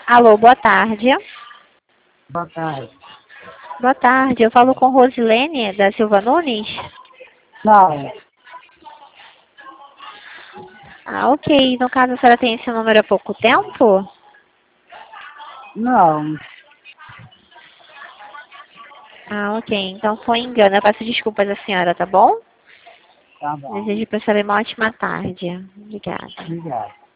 Alô, boa tarde. Boa tarde. Boa tarde, eu falo com Rosilene da Silva Nunes? Não, Ah, ok. No caso, a senhora tem esse número há pouco tempo? não, Ah, ok. Então foi engano. Eu peço desculpas à senhora, tá bom? tá bom. Desejo para a senhora uma ótima tarde. Obrigada. Obrigado.